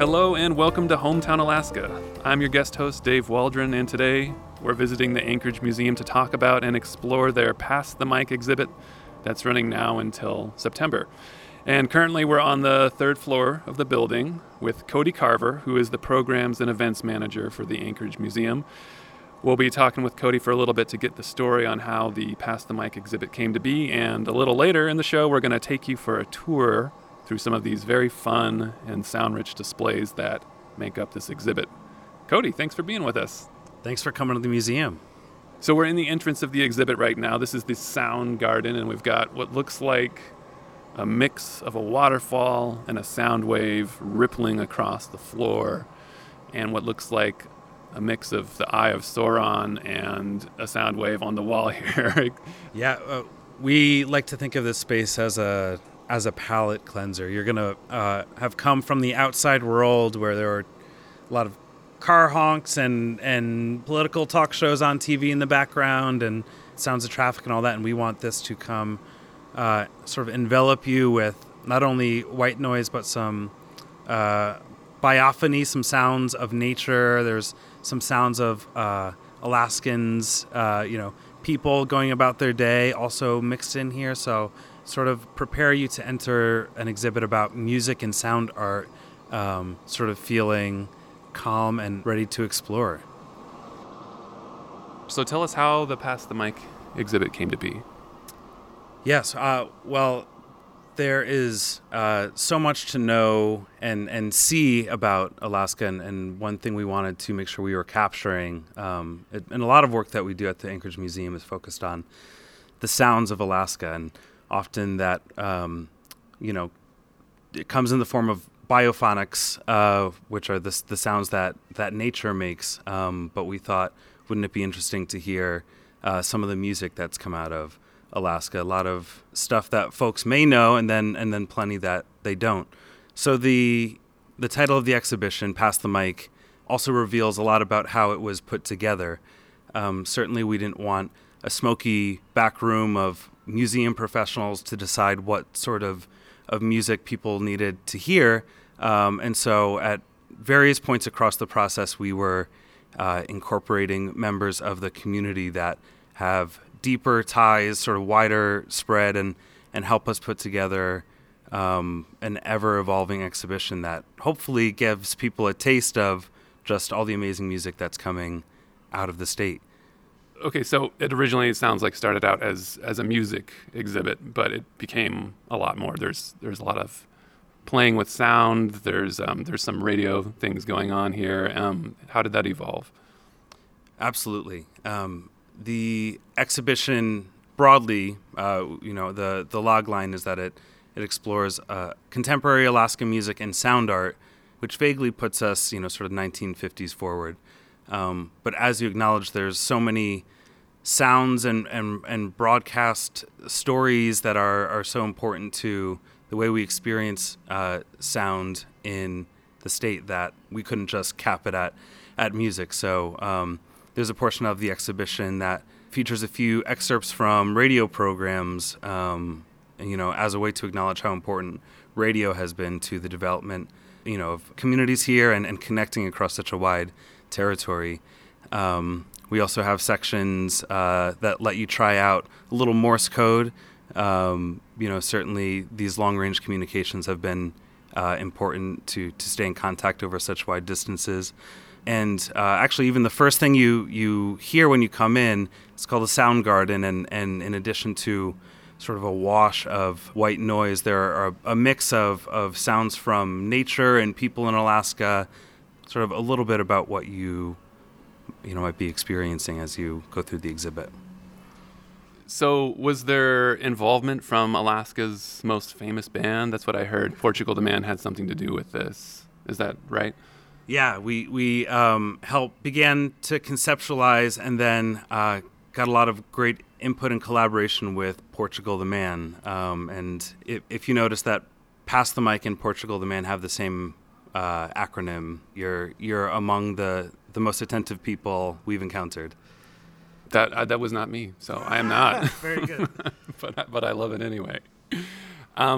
Hello and welcome to Hometown, Alaska. I'm your guest host, Dave Waldron, and today we're visiting the Anchorage Museum to talk about and explore their Pass the Mic exhibit that's running now until September. And currently we're on the third floor of the building with Cody Carver, who is the Programs and Events Manager for the Anchorage Museum. We'll be talking with Cody for a little bit to get the story on how the Pass the Mic exhibit came to be, and a little later in the show we're going to take you for a tour through some of these very fun and sound-rich displays that make up this exhibit. Cody, thanks for being with us. Thanks for coming to the museum. So we're in the entrance of the exhibit right now. This is the sound garden, and we've got what looks like a mix of a waterfall and a sound wave rippling across the floor, and what looks like a mix of the Eye of Sauron and a sound wave on the wall here. We like to think of this space as a palate cleanser. You're going to have come from the outside world where there are a lot of car honks and political talk shows on TV in the background and sounds of traffic and all that, and we want this to come sort of envelop you with not only white noise but some biophony, some sounds of nature. There's some sounds of Alaskans, people going about their day also mixed in here, so sort of prepare you to enter an exhibit about music and sound art, sort of feeling calm and ready to explore. So tell us how the Pass the Mic exhibit came to be. Yes, there is so much to know and see about Alaska, and one thing we wanted to make sure we were capturing, and a lot of work that we do at the Anchorage Museum is focused on the sounds of Alaska, and often that, it comes in the form of biophonics, which are the sounds that nature makes. But we thought, wouldn't it be interesting to hear some of the music that's come out of Alaska? A lot of stuff that folks may know, and then plenty that they don't. So the title of the exhibition, Pass the Mic, also reveals a lot about how it was put together. Certainly, we didn't want a smoky back room of museum professionals to decide what sort of music people needed to hear. And so at various points across the process, we were incorporating members of the community that have deeper ties, sort of wider spread, and help us put together an ever-evolving exhibition that hopefully gives people a taste of just all the amazing music that's coming out of the state. Okay, so it originally sounds like started out as a music exhibit, but it became a lot more. There's a lot of playing with sound. There's some radio things going on here. How did that evolve? Absolutely. The exhibition broadly, the log line is that it explores contemporary Alaska music and sound art, which vaguely puts us, sort of 1950s forward. But as you acknowledge, there's so many sounds and broadcast stories that are so important to the way we experience sound in the state that we couldn't just cap it at music. So there's a portion of the exhibition that features a few excerpts from radio programs, as a way to acknowledge how important radio has been to the development, of communities here and connecting across such a wide territory. We also have sections that let you try out a little Morse code. Certainly these long-range communications have been important to stay in contact over such wide distances. And actually, even the first thing you hear when you come in, it's called a sound garden. And in addition to sort of a wash of white noise, there are a mix of sounds from nature and people in Alaska, sort of a little bit about what you might be experiencing as you go through the exhibit. So was there involvement from Alaska's most famous band? That's what I heard. Portugal the Man had something to do with this. Is that right? Yeah, we began to conceptualize and then got a lot of great input and collaboration with Portugal the Man. And if you notice that Pass the Mic and Portugal the Man have the same acronym, you're among the most attentive people we've encountered. That was not me, so I am not. Very good. but I love it anyway.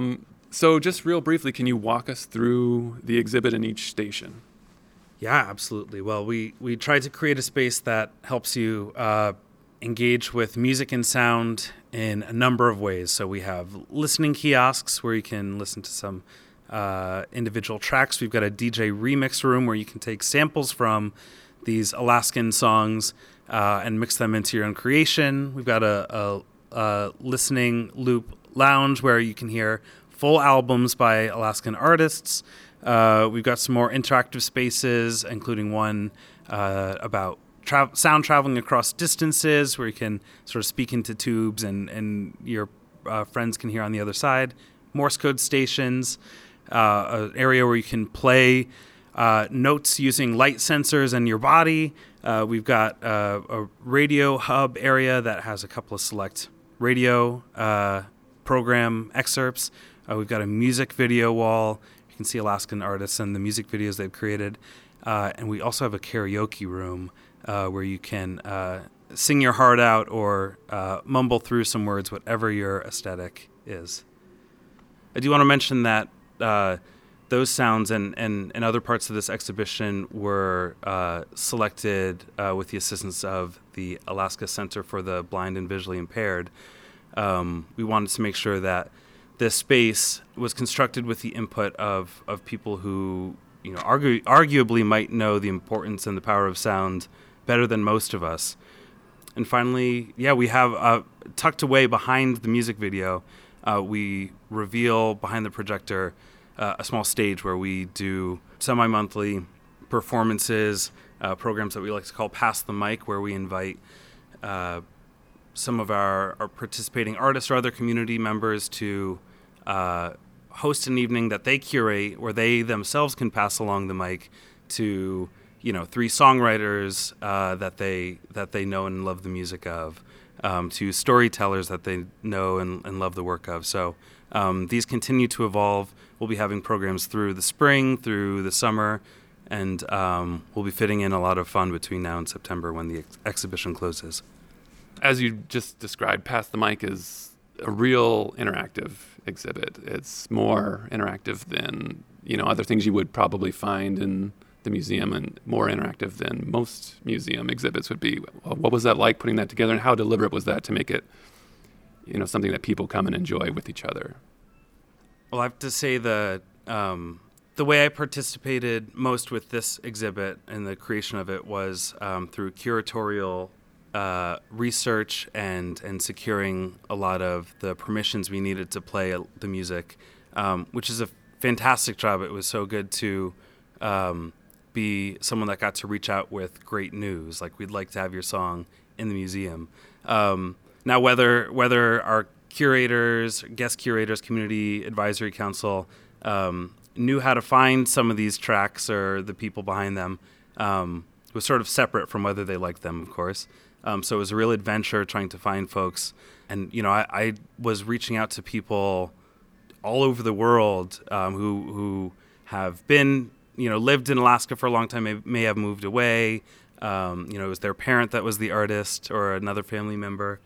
So just real briefly, can you walk us through the exhibit in each station? Yeah, absolutely. Well, we tried to create a space that helps you engage with music and sound in a number of ways. So we have listening kiosks where you can listen to some individual tracks. We've got a DJ remix room where you can take samples from these Alaskan songs and mix them into your own creation. We've got a listening loop lounge where you can hear full albums by Alaskan artists. We've got some more interactive spaces, including one about sound traveling across distances, where you can sort of speak into tubes and your friends can hear on the other side. Morse code stations, an area where you can play notes using light sensors in your body. We've got a radio hub area that has a couple of select radio program excerpts. We've got a music video wall. You can see Alaskan artists and the music videos they've created. And we also have a karaoke room where you can sing your heart out or mumble through some words, whatever your aesthetic is. I do want to mention that those sounds and other parts of this exhibition were selected with the assistance of the Alaska Center for the Blind and Visually Impaired. We wanted to make sure that this space was constructed with the input of people who, arguably might know the importance and the power of sound better than most of us. And finally, we have tucked away behind the music video, we reveal behind the projector a small stage where we do semi-monthly performances, programs that we like to call Pass the Mic, where we invite some of our participating artists or other community members to host an evening that they curate where they themselves can pass along the mic to, three songwriters that they know and love the music of, to storytellers that they know and love the work of. So these continue to evolve. We'll be having programs through the spring, through the summer, and we'll be fitting in a lot of fun between now and September when the exhibition closes. As you just described, Pass the Mic is a real interactive exhibit. It's more interactive than, other things you would probably find in the museum, and more interactive than most museum exhibits would be. What was that like, putting that together, and how deliberate was that to make it, something that people come and enjoy with each other? Well, I have to say the way I participated most with this exhibit and the creation of it was through curatorial research and securing a lot of the permissions we needed to play the music, which is a fantastic job. It was so good to be someone that got to reach out with great news, like, we'd like to have your song in the museum. Now, whether our curators, guest curators, community advisory council knew how to find some of these tracks or the people behind them was sort of separate from whether they liked them, of course. So it was a real adventure trying to find folks. And, I was reaching out to people all over the world who have been, lived in Alaska for a long time, may have moved away. It was their parent that was the artist or another family member.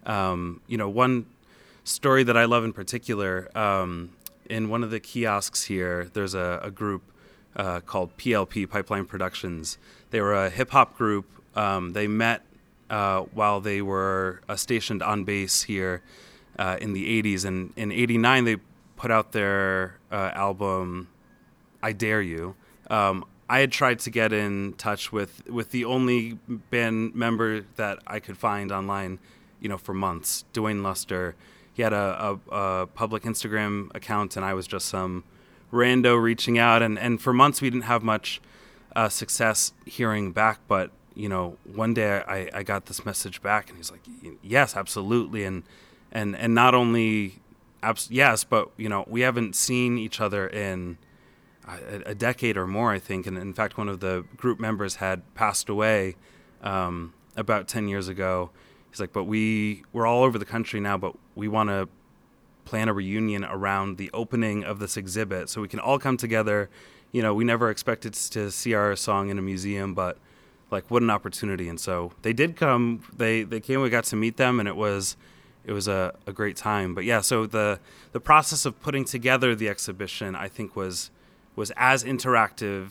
One story that I love in particular, in one of the kiosks here, there's a group called PLP, Pipeline Productions. They were a hip-hop group. They met while they were stationed on base here in the 80s. And in 89, they put out their album, I Dare You. I had tried to get in touch with the only band member that I could find online, for months, Dwayne Luster. He had a public Instagram account, and I was just some rando reaching out. And for months, we didn't have much success hearing back. But, one day I got this message back, and he's like, yes, absolutely. And not only, yes, but, we haven't seen each other in a decade or more, I think. And in fact, one of the group members had passed away about 10 years ago. He's like, but we're all over the country now, but we want to plan a reunion around the opening of this exhibit so we can all come together. We never expected to see our song in a museum, but what an opportunity. And so they did come. They came. We got to meet them, and it was it was a great time. But yeah, so the process of putting together the exhibition, I think, was as interactive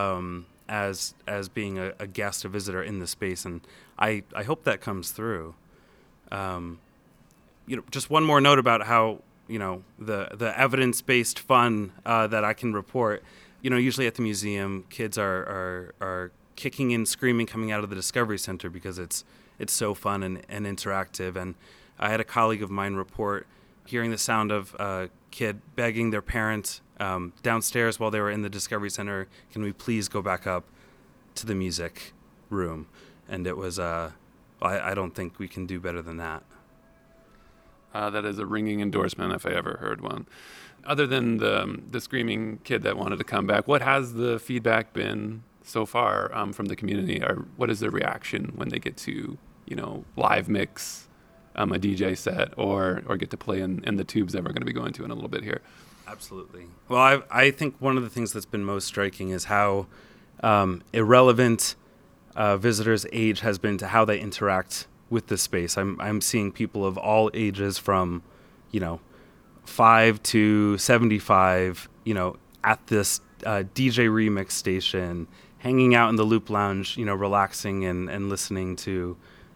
as being a guest, a visitor in the space, and I hope that comes through. Just one more note about how the evidence-based fun that I can report. Usually at the museum, kids are kicking and screaming coming out of the Discovery Center because it's so fun and interactive. And I had a colleague of mine report hearing the sound of a kid begging their parent downstairs while they were in the Discovery Center, "Can we please go back up to the music room?" And it was, I don't think we can do better than that. That is a ringing endorsement if I ever heard one. Other than the screaming kid that wanted to come back, what has the feedback been so far from the community? Or what is their reaction when they get to, live mix a DJ set or get to play in the tubes that we're going to be going to in a little bit here? Absolutely. Well, I think one of the things that's been most striking is how irrelevant visitors' age has been to how they interact with the space. I'm seeing people of all ages from, 5 to 75, at this DJ remix station, hanging out in the Loop Lounge, relaxing and listening to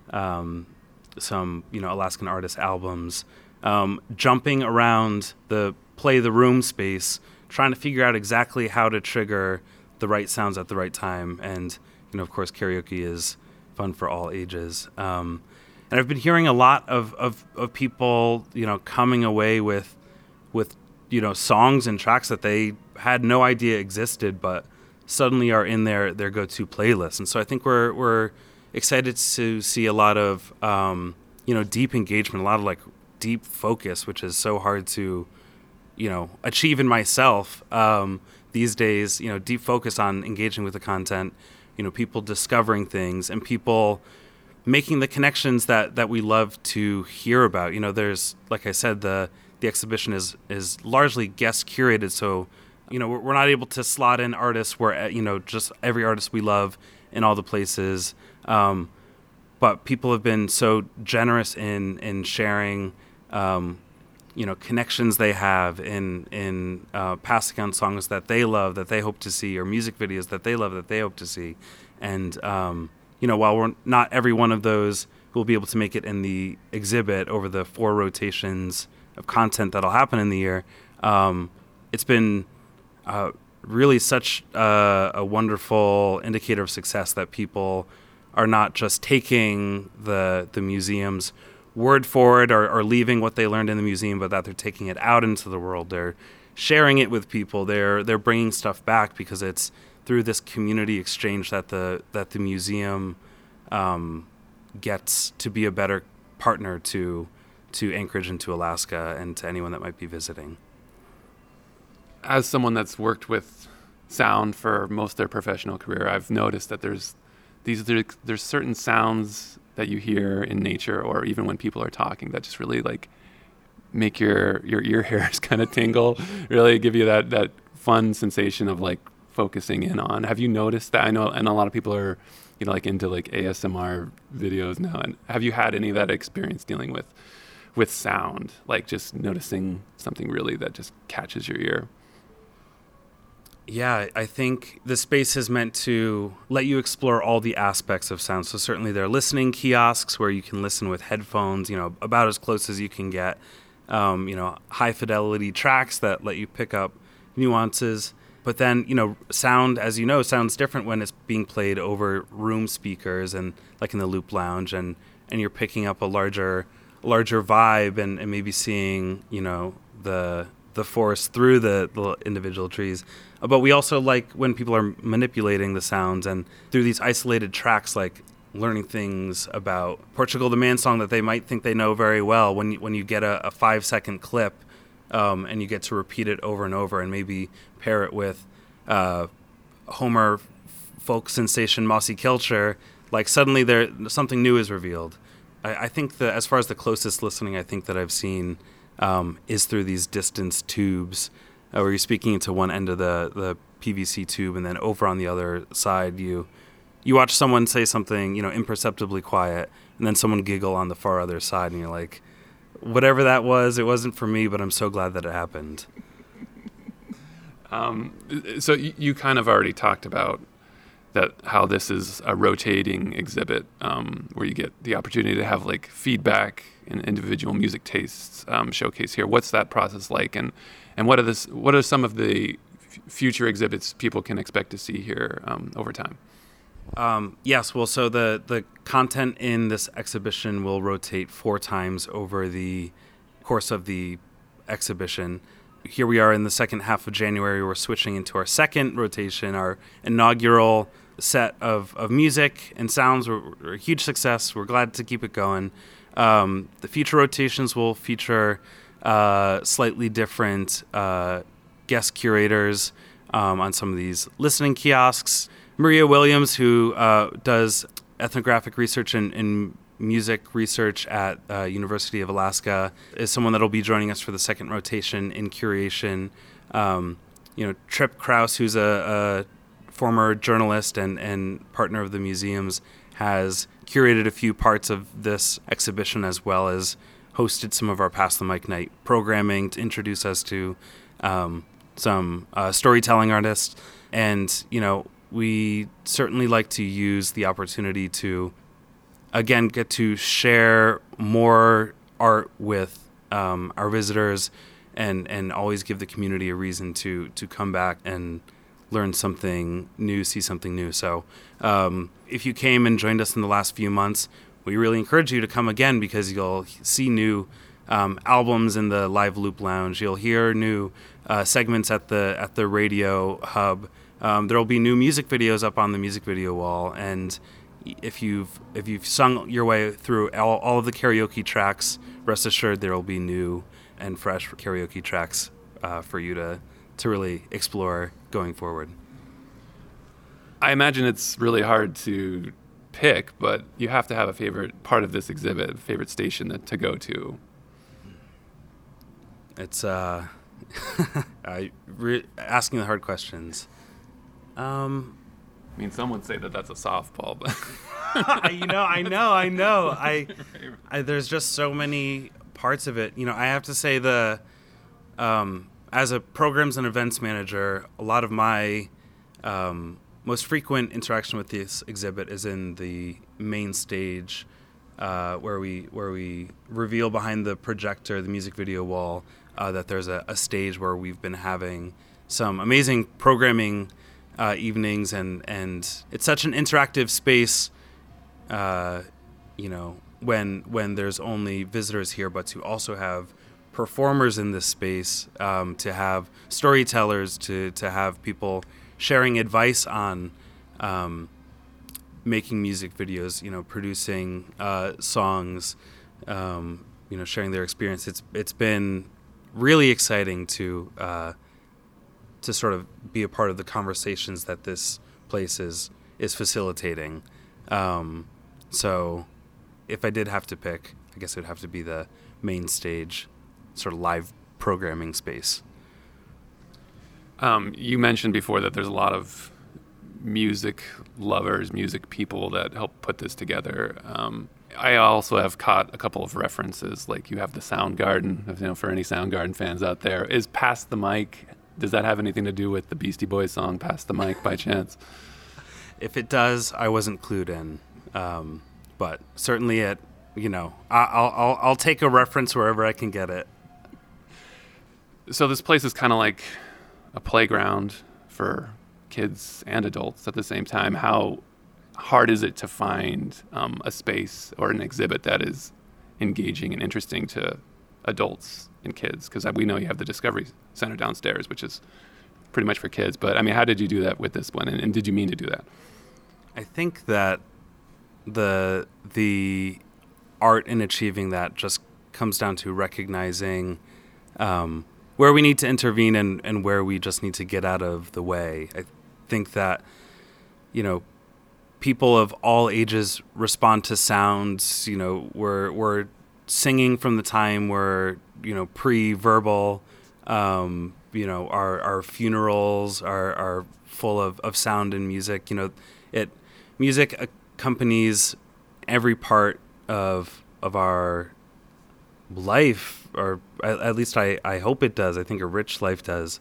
some, Alaskan artist albums, jumping around the play the room space, trying to figure out exactly how to trigger the right sounds at the right time. And, of course, karaoke is fun for all ages. And I've been hearing a lot of people, coming away with songs and tracks that they had no idea existed, but suddenly are in their go-to playlist. And so I think we're excited to see a lot of, deep engagement, a lot of deep focus, which is so hard to, achieve in myself these days. Deep focus on engaging with the content, people discovering things and people making the connections that we love to hear about. There's, like I said, the exhibition is largely guest curated, so we're not able to slot in artists where just every artist we love in all the places. But people have been so generous in sharing, connections they have in passing on songs that they love, that they hope to see, or music videos that they love, that they hope to see. And, while we're not every one of those will be able to make it in the exhibit over the 4 rotations of content that'll happen in the year, it's been really such a wonderful indicator of success that people are not just taking the museum's word for it or leaving what they learned in the museum, but that they're taking it out into the world. They're sharing it with people. They're bringing stuff back because it's through this community exchange that the museum gets to be a better partner to Anchorage and to Alaska and to anyone that might be visiting. As someone that's worked with sound for most of their professional career, I've noticed that there's certain sounds that you hear in nature or even when people are talking that just really make your ear hairs kind of tingle, really give you that fun sensation of focusing in on. Have you noticed that? I know, and a lot of people are into ASMR videos now. And have you had any of that experience dealing with sound, just noticing something really that just catches your ear? Yeah, I think the space is meant to let you explore all the aspects of sound. So certainly there are listening kiosks where you can listen with headphones, about as close as you can get, high fidelity tracks that let you pick up nuances. But then, sound, as sounds different when it's being played over room speakers and in the Loop Lounge and you're picking up a larger vibe and maybe seeing, the forest through the individual trees. But we also like when people are manipulating the sounds and through these isolated tracks, learning things about Portugal the Man song that they might think they know very well. When you get a 5-second clip and you get to repeat it over and over and maybe pair it with Homer folk sensation Mossy Kilcher, suddenly something new is revealed. I think that as far as the closest listening I think that I've seen is through these distance tubes where you're speaking into one end of the PVC tube and then over on the other side you watch someone say something imperceptibly quiet and then someone giggle on the far other side and you're like, whatever that was, it wasn't for me, but I'm so glad that it happened. So you kind of already talked about that, how this is a rotating exhibit, where you get the opportunity to have like feedback and individual music tastes showcase here. What's that process like, and what are some of the future exhibits people can expect to see here over time? Yes, well, so the content in this exhibition will rotate 4 times over the course of the exhibition. Here we are in the second half of January. We're switching into our second rotation, our inaugural set of music and sounds. We're a huge success. We're glad to keep it going. The future rotations will feature slightly different guest curators on some of these listening kiosks. Maria Williams, who does ethnographic research and music research at University of Alaska, is someone that will be joining us for the second rotation in curation. Trip Krause, who's a former journalist and partner of the museums, has curated a few parts of this exhibition, as well as hosted some of our Pass the Mic Night programming to introduce us to some storytelling artists. And, we certainly like to use the opportunity to, again, get to share more art with our visitors and always give the community a reason to come back and learn something new, see something new. So if you came and joined us in the last few months, we really encourage you to come again, because you'll see new albums in the Live Loop Lounge. You'll hear new segments at the radio hub. There will be new music videos up on the music video wall, and if you've sung your way through all of the karaoke tracks, rest assured there will be new and fresh karaoke tracks for you to really explore going forward. I imagine it's really hard to pick, but you have to have a favorite part of this exhibit, favorite station to go to. It's asking the hard questions. I mean, some would say that that's a softball, but I know. There's just so many parts of it. I have to say as a programs and events manager, a lot of my most frequent interaction with this exhibit is in the main stage, where we reveal behind the projector, the music video wall, that there's a stage where we've been having some amazing programming evenings, and it's such an interactive space, when there's only visitors here, but to also have performers in this space, to have storytellers, to have people sharing advice on making music videos, producing songs, sharing their experience. It's been really exciting to sort of be a part of the conversations that this place is facilitating. So if I did have to pick, I guess it would have to be the main stage, sort of live programming space. You mentioned before that there's a lot of music lovers, music people that help put this together. I also have caught a couple of references, like you have the Soundgarden, for any Soundgarden fans out there. Is Pass the Mic, does that have anything to do with the Beastie Boys song Pass the Mic by chance? If it does, I wasn't clued in. But certainly I'll take a reference wherever I can get it. So this place is kind of like a playground for kids and adults at the same time. How hard is it to find a space or an exhibit that is engaging and interesting to adults and kids? Because we know you have the Discovery Center downstairs, which is pretty much for kids. But, how did you do that with this one? And did you mean to do that? I think that the art in achieving that just comes down to recognizing where we need to intervene and where we just need to get out of the way. I think that, people of all ages respond to sounds. We're singing from the time we're, pre-verbal. Our funerals are full of sound and music. Music accompanies every part of our life, or at least I hope it does. I think a rich life does.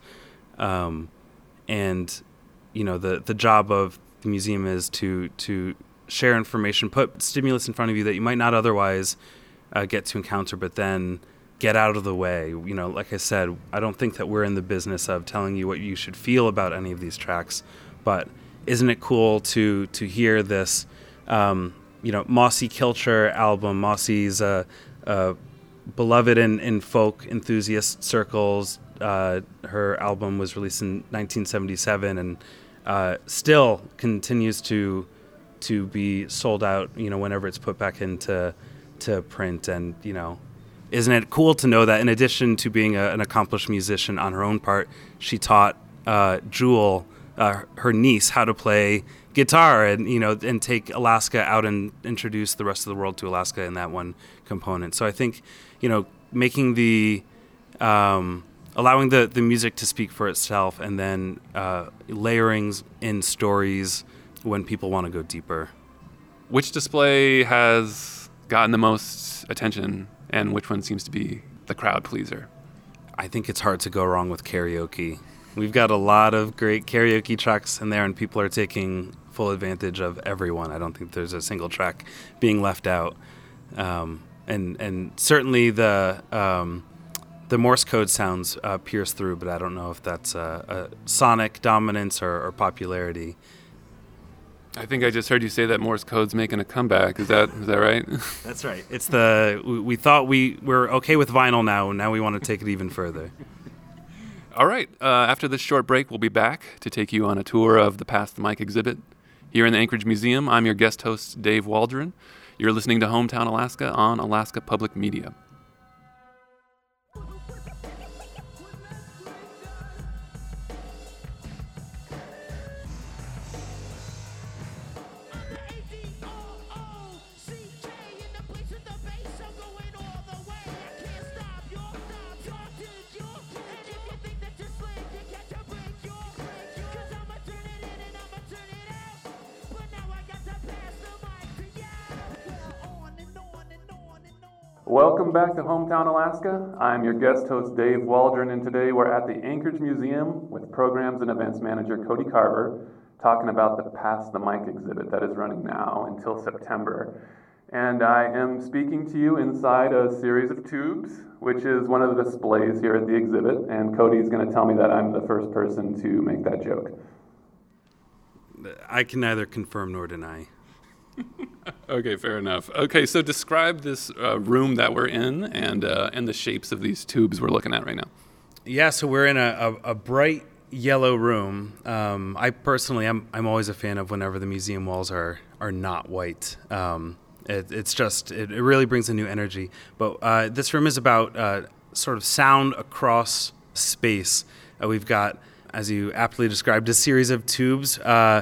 And, the job of the museum is to share information, put stimulus in front of you that you might not otherwise get to encounter, but then get out of the way. Like I said, I don't think that we're in the business of telling you what you should feel about any of these tracks, but isn't it cool to hear this, Mossy Kilcher album? Mossy's beloved in folk enthusiast circles. Her album was released in 1977 and still continues to be sold out, whenever it's put back into print. And, isn't it cool to know that in addition to being an accomplished musician on her own part, she taught Jewel, her niece, how to play guitar and take Alaska out and introduce the rest of the world to Alaska in that one component. So I think, making allowing the music to speak for itself, and then layering in stories when people want to go deeper. Which display has gotten the most attention, and which one seems to be the crowd pleaser? I think it's hard to go wrong with karaoke. We've got a lot of great karaoke tracks in there, and people are taking full advantage of everyone. I don't think there's a single track being left out. And certainly the Morse code sounds pierce through, but I don't know if that's a sonic dominance or popularity. I think I just heard you say that Morse code's making a comeback. Is that right? That's right. It's we thought we're okay with vinyl now, and now we want to take it even further. All right. After this short break, we'll be back to take you on a tour of the Pass the Mic exhibit here in the Anchorage Museum. I'm your guest host, Dave Waldron. You're listening to Hometown Alaska on Alaska Public Media. Welcome back to Hometown Alaska. I'm your guest host, Dave Waldron, and today we're at the Anchorage Museum with Programs and Events Manager Cody Carver talking about the Pass the Mic exhibit that is running now until September. And I am speaking to you inside a series of tubes, which is one of the displays here at the exhibit, and Cody's going to tell me that I'm the first person to make that joke. I can neither confirm nor deny. Okay, fair enough. Okay, so describe this room that we're in and the shapes of these tubes we're looking at right now. Yeah, so we're in a bright yellow room. I personally, I'm always a fan of whenever the museum walls are not white. It really brings a new energy. But this room is about sort of sound across space. We've got, as you aptly described, a series of tubes.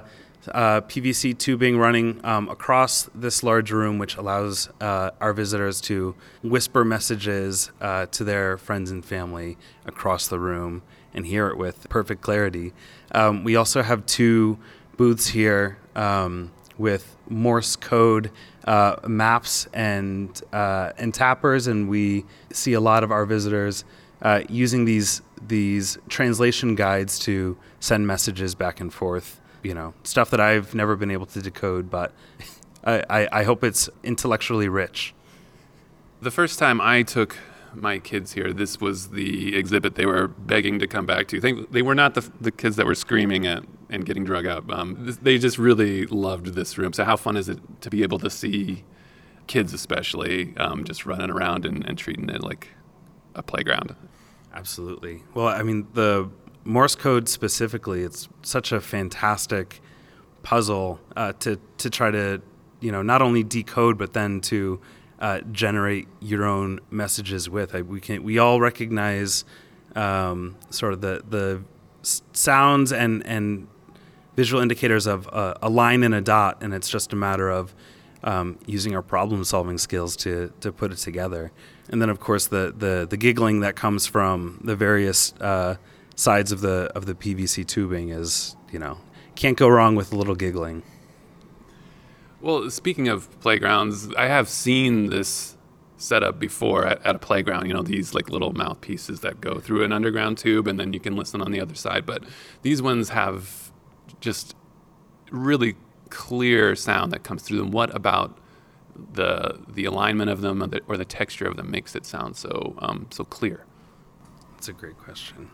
PVC tubing running across this large room, which allows our visitors to whisper messages to their friends and family across the room and hear it with perfect clarity. We also have two booths here with Morse code maps and tappers, and we see a lot of our visitors using these translation guides to send messages back and forth. Stuff that I've never been able to decode, but I hope it's intellectually rich. The first time I took my kids here, this was the exhibit they were begging to come back to. They were not the kids that were screaming at and getting drug out. They just really loved this room. So how fun is it to be able to see kids especially just running around and treating it like a playground? Absolutely. Well, I mean, the Morse code specifically, it's such a fantastic puzzle to try to, not only decode, but then to generate your own messages with. We all recognize sort of the sounds and visual indicators of a line and a dot, and it's just a matter of using our problem-solving skills to put it together. And then, of course, the giggling that comes from the various sides of the PVC tubing is, can't go wrong with a little giggling. Well, speaking of playgrounds, I have seen this setup before at a playground, these like little mouthpieces that go through an underground tube and then you can listen on the other side. But these ones have just really clear sound that comes through them. What about the alignment of them or the texture of them makes it sound so clear? That's a great question.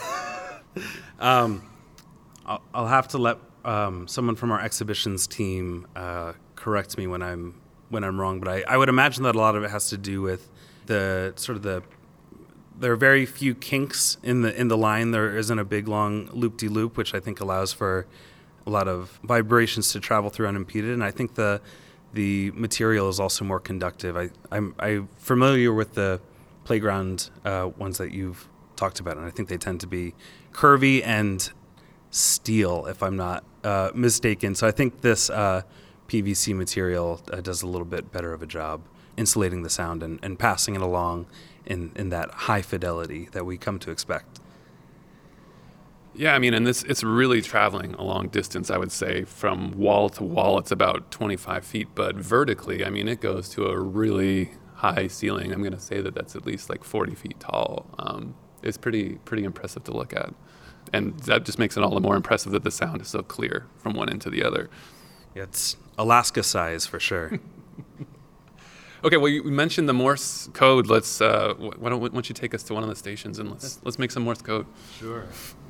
I'll have to let someone from our exhibitions team correct me when I'm wrong, but I would imagine that a lot of it has to do with there are very few kinks in the line. There isn't a big long loop-de-loop, which I think allows for a lot of vibrations to travel through unimpeded. And I think the material is also more conductive. I'm familiar with the playground ones that you've talked about, and I think they tend to be curvy and steel, if I'm not mistaken. So I think this PVC material does a little bit better of a job insulating the sound and passing it along in that high fidelity that we come to expect. Yeah, I mean, and it's really traveling a long distance, I would say. From wall to wall, it's about 25 feet, but vertically, I mean, it goes to a really high ceiling. I'm going to say that's at least like 40 feet tall. It's pretty impressive to look at. And that just makes it all the more impressive that the sound is so clear from one end to the other. It's Alaska size for sure. Okay, well, you mentioned the Morse code. Let's why don't you take us to one of the stations and let's make some Morse code. Sure.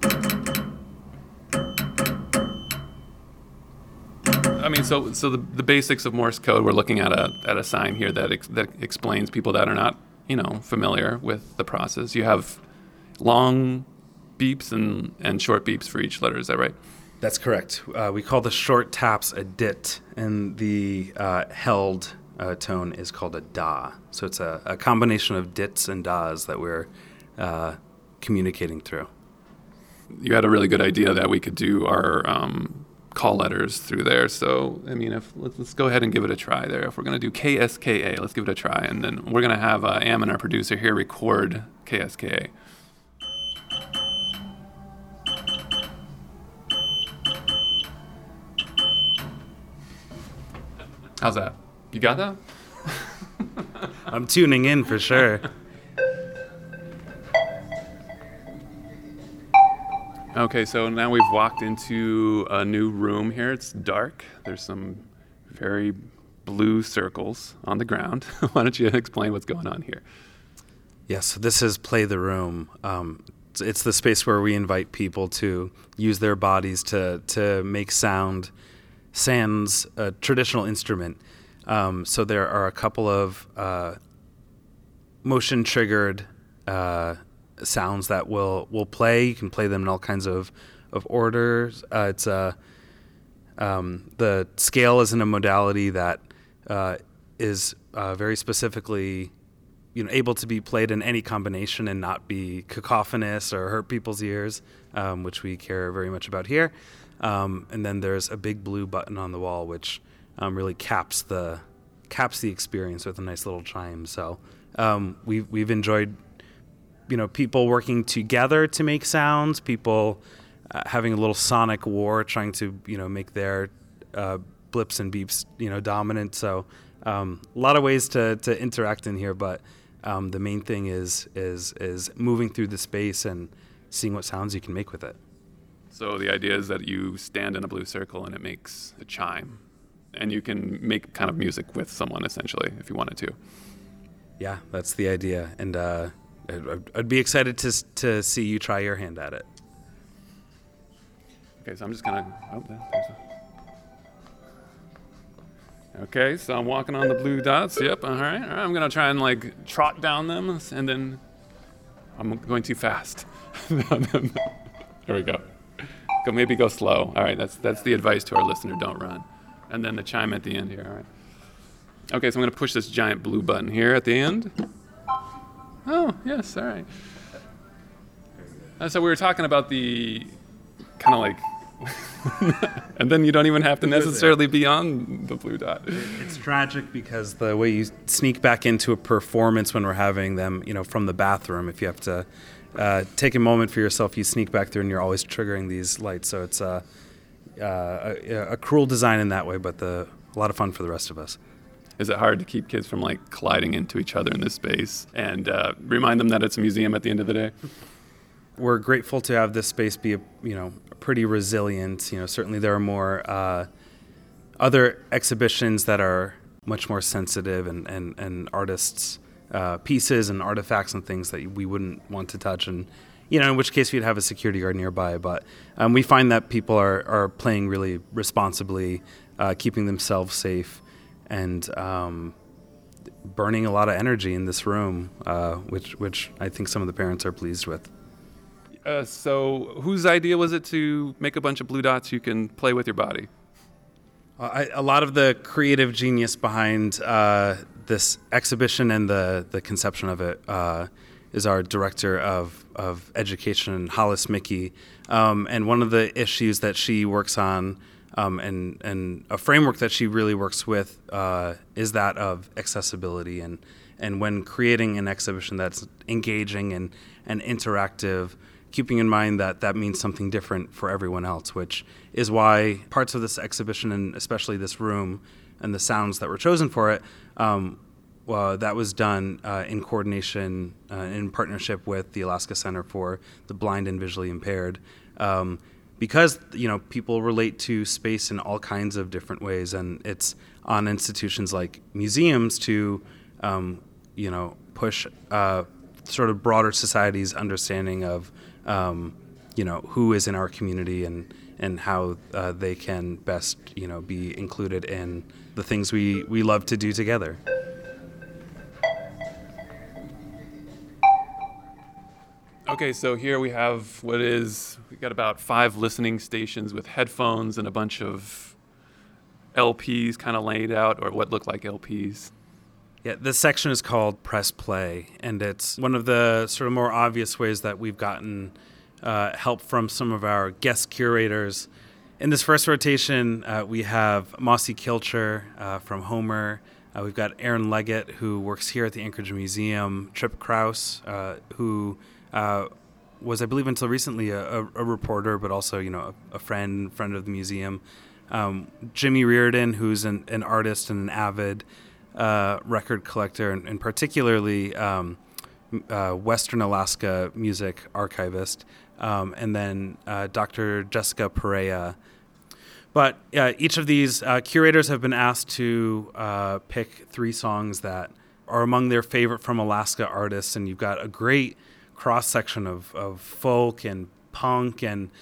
I mean, so the basics of Morse code. We're looking at a sign here that explains people that are not familiar with the process. You have long beeps and short beeps for each letter. Is that right? That's correct. We call the short taps a dit, and the held tone is called a da. So it's a combination of dits and das that we're communicating through. You had a really good idea that we could do our call letters through there. So, I mean, let's go ahead and give it a try there. If we're going to do KSKA, let's give it a try. And then we're going to have Ammon, our producer here, record KSKA. How's that? You got that? I'm tuning in for sure. Okay, so now we've walked into a new room here. It's dark. There's some very blue circles on the ground. Why don't you explain what's going on here? Yes, so this is Play the Room. It's the space where we invite people to use their bodies to make sound sans a traditional instrument. So there are a couple of motion-triggered sounds that will play. You can play them in all kinds of orders. The scale isn't a modality that is very specifically able to be played in any combination and not be cacophonous or hurt people's ears, which we care very much about here. And then there's a big blue button on the wall, which really caps the experience with a nice little chime. So we've enjoyed people working together to make sounds, people having a little sonic war, trying to make their blips and beeps dominant. So a lot of ways to interact in here, but the main thing is moving through the space and seeing what sounds you can make with it. So the idea is that you stand in a blue circle and it makes a chime, and you can make kind of music with someone essentially if you wanted to. Yeah, that's the idea, and I'd be excited to see you try your hand at it. Okay, so I'm just gonna. Okay, so I'm walking on the blue dots. Yep. All right. I'm gonna try and trot down them, and then I'm going too fast. There we go. Maybe go slow. All right. That's the advice to our listener. Don't run. And then the chime at the end here. All right. Okay, so I'm gonna push this giant blue button here at the end. Oh, yes, all right. So we were talking about the kind of and then you don't even have to necessarily be on the blue dot. It's tragic because the way you sneak back into a performance when we're having them, from the bathroom, if you have to take a moment for yourself, you sneak back through and you're always triggering these lights. So it's a cruel design in that way, but a lot of fun for the rest of us. Is it hard to keep kids from like colliding into each other in this space and remind them that it's a museum at the end of the day? We're grateful to have this space be, pretty resilient. Certainly there are more other exhibitions that are much more sensitive and artists' pieces and artifacts and things that we wouldn't want to touch, and in which case we'd have a security guard nearby. But we find that people are playing really responsibly, keeping themselves safe, and burning a lot of energy in this room, which I think some of the parents are pleased with. So whose idea was it to make a bunch of blue dots you can play with your body? A lot of the creative genius behind this exhibition and the conception of it is our director of education, Hollis Mickey. And one of the issues that she works on and a framework that she really works with is that of accessibility. And when creating an exhibition that's engaging and interactive, keeping in mind that means something different for everyone else, which is why parts of this exhibition, and especially this room and the sounds that were chosen for it, that was done in coordination, in partnership with the Alaska Center for the Blind and Visually Impaired, because people relate to space in all kinds of different ways, and it's on institutions like museums to push sort of broader society's understanding of who is in our community and how they can best be included in the things we love to do together. Okay, so here we have we got about 5 listening stations with headphones and a bunch of LPs kind of laid out, or what look like LPs. Yeah, this section is called Press Play, and it's one of the sort of more obvious ways that we've gotten help from some of our guest curators. In this first rotation, we have Mossy Kilcher from Homer. We've got Aaron Leggett, who works here at the Anchorage Museum. Trip Krause, who was, I believe, until recently a reporter, but also, a friend of the museum. Jimmy Reardon, who's an artist and an avid record collector, and particularly Western Alaska music archivist, and then Dr. Jessica Perea. But each of these curators have been asked to pick 3 songs that are among their favorite from Alaska artists, and you've got a great cross-section of folk and punk and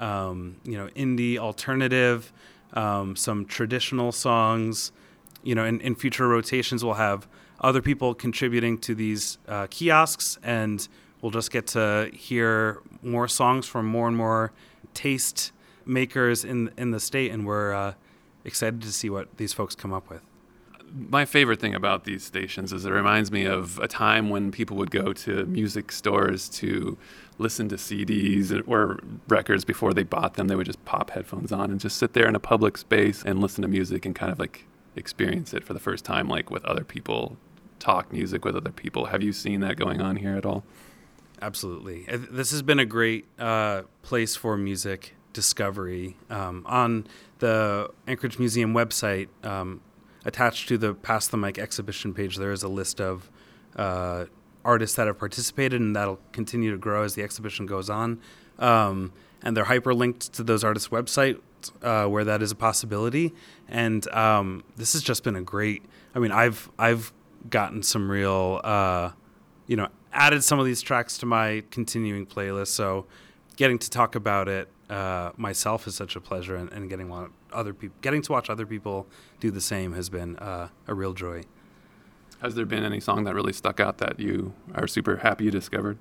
indie alternative, some traditional songs. In future rotations, we'll have other people contributing to these kiosks, and we'll just get to hear more songs from more and more taste makers in the state, and we're excited to see what these folks come up with. My favorite thing about these stations is it reminds me of a time when people would go to music stores to listen to CDs or records before they bought them. They would just pop headphones on and just sit there in a public space and listen to music and kind of like experience it for the first time, like with other people, talk music with other people. Have you seen that going on here at all? Absolutely. This has been a great place for music discovery. On the Anchorage Museum website, attached to the Pass the Mic exhibition page, there is a list of artists that have participated, and that'll continue to grow as the exhibition goes on. And they're hyperlinked to those artists' websites where that is a possibility. And this has just been a great. I mean, I've gotten some real, added some of these tracks to my continuing playlist. So getting to talk about it myself is such a pleasure, and getting to watch other people do the same has been a real joy. Has there been any song that really stuck out that you are super happy you discovered?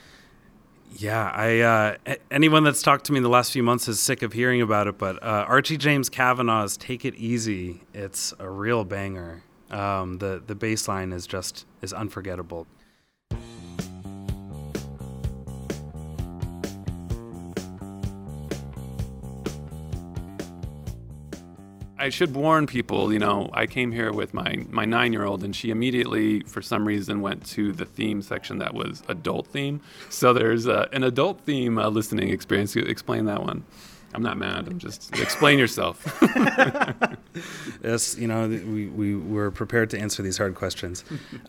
Yeah, anyone that's talked to me in the last few months is sick of hearing about it, but Archie James Kavanaugh's "Take It Easy," it's a real banger. The bass line is unforgettable. I should warn people, I came here with my 9-year-old, and she immediately, for some reason, went to the theme section that was adult theme. So there's an adult theme listening experience. Explain that one. I'm not mad. I'm just explain yourself. Yes, we're prepared to answer these hard questions.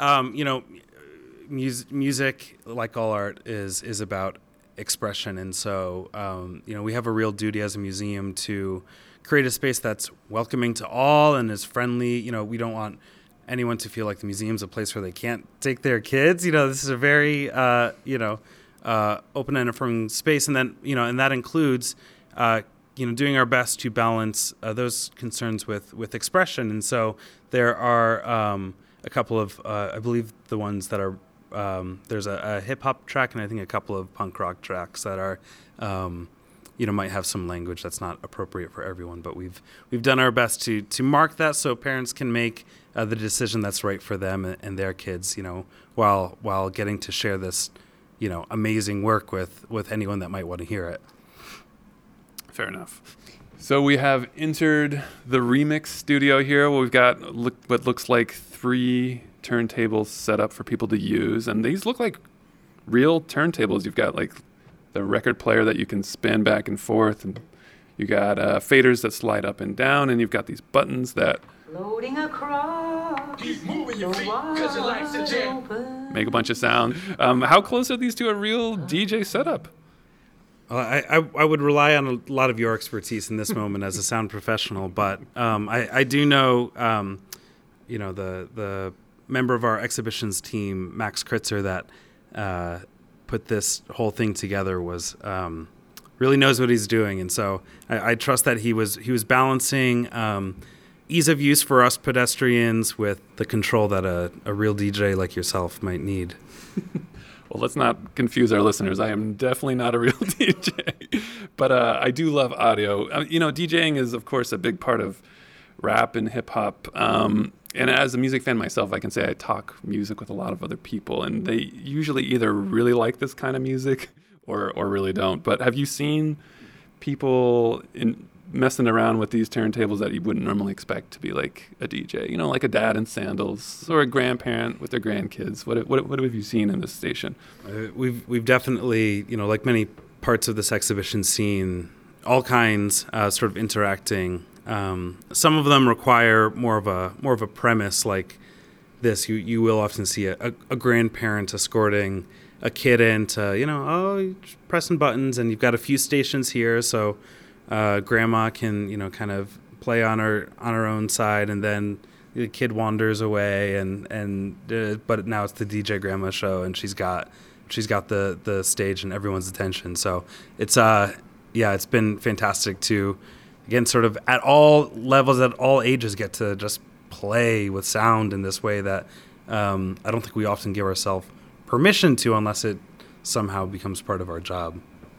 Music, like all art, is about expression, and so we have a real duty as a museum to create a space that's welcoming to all and is friendly. We don't want anyone to feel like the museum's a place where they can't take their kids. This is a very open and affirming space, and then and that includes doing our best to balance those concerns with expression. And so there are a couple of I believe the ones that are there's a hip hop track and I think a couple of punk rock tracks that are might have some language that's not appropriate for everyone, but we've done our best to mark that so parents can make the decision that's right for them and their kids, while getting to share this amazing work with anyone that might want to hear it. Fair enough. So we have entered the remix studio here. We've got what looks like 3 turntables set up for people to use, and these look like real turntables. You've got like the record player that you can spin back and forth, and you got faders that slide up and down, and you've got these buttons that floating across. Keep moving your feet, 'cause your life's a jam. Make a bunch of sound. How close are these to a real DJ setup? I would rely on a lot of your expertise in this moment as a sound professional, but I do know, the member of our exhibitions team, Max Kritzer, that put this whole thing together was really knows what he's doing, and so I trust that he was balancing ease of use for us pedestrians with the control that a real DJ like yourself might need. Well, let's not confuse our listeners. I am definitely not a real DJ, but I do love audio. DJing is, of course, a big part of rap and hip hop. And as a music fan myself, I can say I talk music with a lot of other people, and they usually either really like this kind of music or really don't. But have you seen people messing around with these turntables that you wouldn't normally expect to be like a DJ, like a dad in sandals or a grandparent with their grandkids? What have you seen in this station? We've definitely, like many parts of this exhibition, seen all kinds sort of interacting. Some of them require more of a premise like this. You will often see a grandparent escorting a kid into, pressing buttons, and you've got a few stations here, so grandma can kind of play on her own side, and then the kid wanders away, but now it's the DJ grandma show, and she's got the stage and everyone's attention. So it's it's been fantastic to, again, sort of at all levels, at all ages, get to just play with sound in this way that I don't think we often give ourselves permission to, unless it somehow becomes part of our job.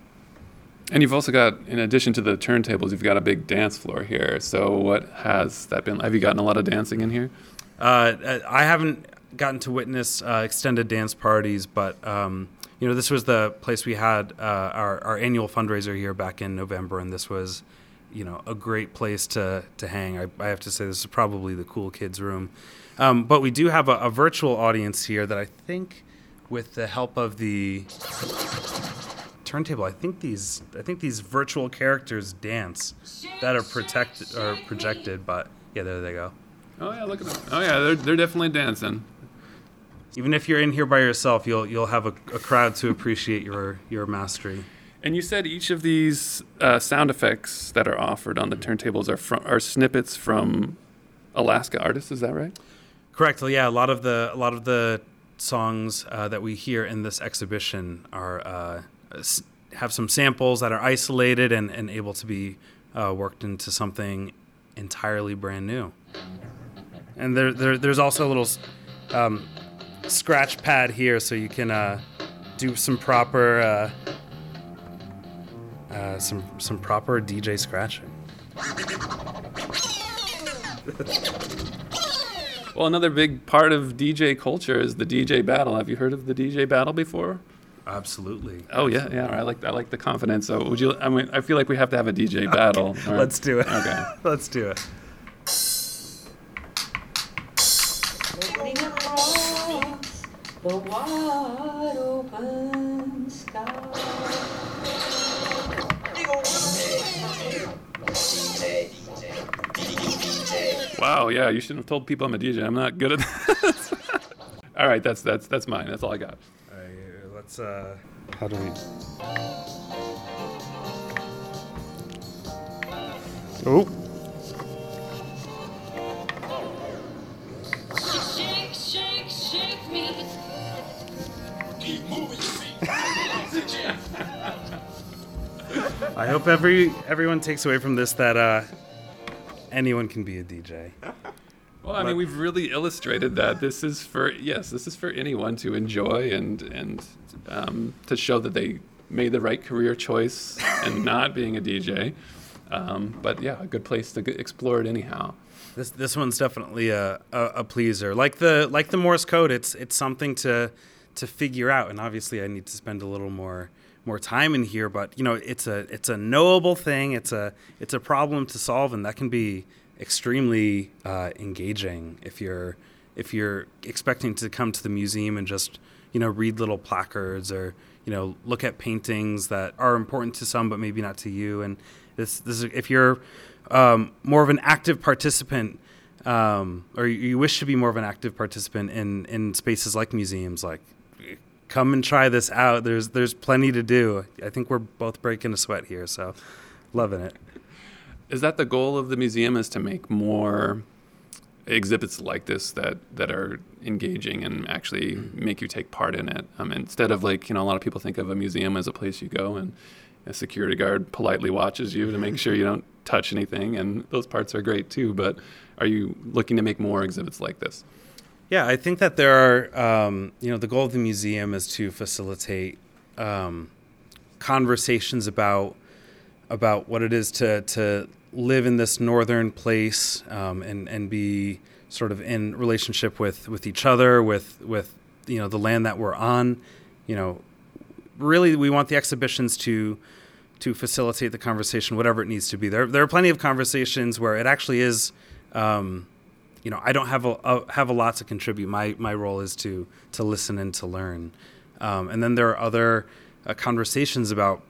And you've also got, in addition to the turntables, you've got a big dance floor here. So what has that been? Have you gotten a lot of dancing in here? I haven't gotten to witness extended dance parties, but this was the place we had our annual fundraiser here back in November, and this was a great place to hang. I have to say this is probably the cool kids' room. But we do have a virtual audience here that I think, with the help of the turntable, I think these virtual characters dance that are projected, but yeah, there they go. Oh yeah, look at them. Oh yeah, they're definitely dancing. Even if you're in here by yourself, you'll have a crowd to appreciate your mastery. And you said each of these sound effects that are offered on the turntables are snippets from Alaska artists. Is that right? Correct. Well, yeah, a lot of the songs that we hear in this exhibition are have some samples that are isolated and able to be worked into something entirely brand new. And there's also a little scratch pad here, so you can do some proper some proper DJ scratching. Well, another big part of DJ culture is the DJ battle. Have you heard of the DJ battle before? Absolutely. Oh yeah. I like the confidence. So would you? I mean, I feel like we have to have a DJ battle. Okay. Right? Let's do it. Okay. Let's do it. Floating across the wide open sky. Wow, yeah, you shouldn't have told people I'm a DJ. I'm not good at this. All right, that's mine. That's all I got. All right, let's how do we? Oh. Shake, shake, shake me. Keep moving your feet. Cause it likes to jam. I hope everyone takes away from this that anyone can be a DJ. Well, I mean, we've really illustrated that this is for anyone to enjoy and to show that they made the right career choice and not being a DJ. But yeah, a good place to explore it anyhow. This one's definitely a pleaser. Like the Morse code, it's something to figure out, and obviously I need to spend a little more time in here. But you know, it's a knowable thing. It's a problem to solve, and that can be extremely engaging if you're expecting to come to the museum and just read little placards or look at paintings that are important to some but maybe not to you. And this is, if you're more of an active participant or you wish to be more of an active participant in spaces like museums, like, come and try this out. There's plenty to do. I think we're both breaking a sweat here, so loving it. Is that the goal of the museum, is to make more exhibits like this that are engaging and actually make you take part in it? Instead of a lot of people think of a museum as a place you go and a security guard politely watches you to make sure you don't touch anything, and those parts are great too, but are you looking to make more exhibits like this? Yeah, I think that there are, the goal of the museum is to facilitate conversations about what it is to live in this northern place and be sort of in relationship with each other, with the land that we're on. Really, we want the exhibitions to facilitate the conversation, whatever it needs to be. There are plenty of conversations where it actually is. I don't have a lot to contribute. My role is to listen and to learn, and then there are other conversations about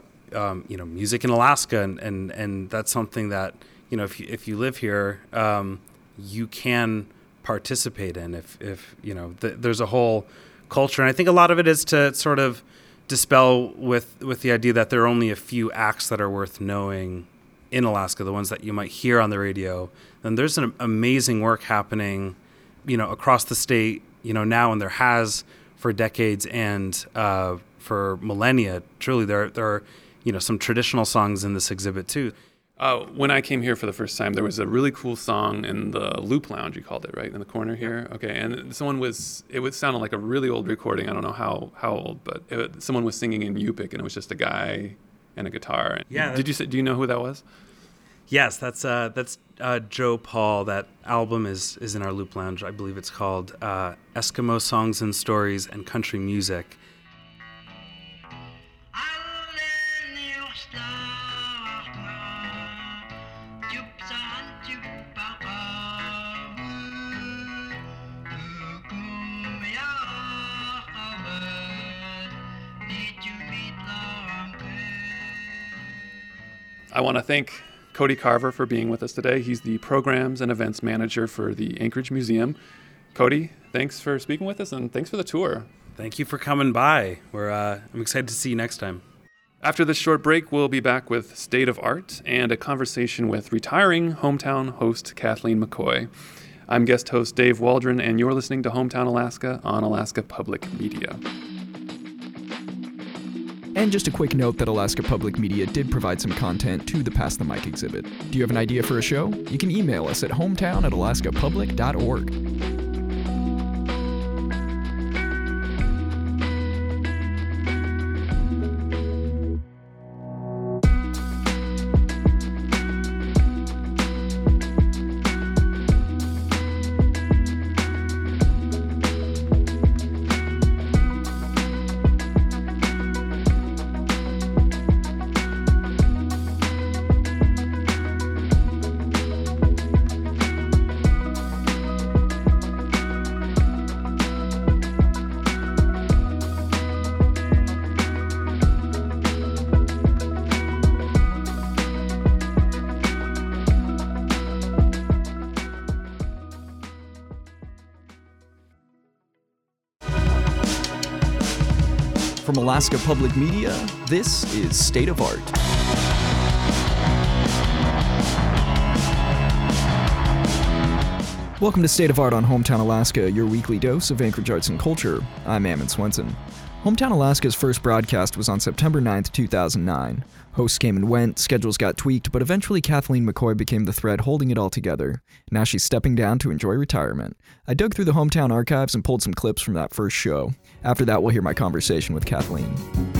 music in Alaska, and that's something that if you live here, you can participate in. If there's a whole culture, and I think a lot of it is to sort of dispel with the idea that there are only a few acts that are worth knowing in Alaska, the ones that you might hear on the radio. And there's an amazing work happening, across the state, now, and there has for decades and for millennia. Truly, there are some traditional songs in this exhibit too. When I came here for the first time, there was a really cool song in the Loop Lounge, you called it, right, in the corner here? Okay, and it sounded like a really old recording. I don't know how old, but someone was singing in Yupik, and it was just a guy and a guitar. Yeah. Do you know who that was? Yes, that's Joe Paul. That album is in our Loop Lounge. I believe it's called Eskimo Songs and Stories and Country Music. I want to thank Cody Carver for being with us today. He's the Programs and Events Manager for the Anchorage Museum. Cody, thanks for speaking with us, and thanks for the tour. Thank you for coming by. I'm excited to see you next time. After this short break, we'll be back with State of Art and a conversation with retiring Hometown host Kathleen McCoy. I'm guest host Dave Waldron, and you're listening to Hometown Alaska on Alaska Public Media. And just a quick note that Alaska Public Media did provide some content to the Pass the Mic exhibit. Do you have an idea for a show? You can email us at hometown@alaskapublic.org. From Alaska Public Media, this is State of Art. Welcome to State of Art on Hometown Alaska, your weekly dose of Anchorage arts and culture. I'm Ammon Swenson. Hometown Alaska's first broadcast was on September 9th, 2009. Hosts came and went, schedules got tweaked, but eventually Kathleen McCoy became the thread holding it all together. Now she's stepping down to enjoy retirement. I dug through the Hometown archives and pulled some clips from that first show. After that, we'll hear my conversation with Kathleen.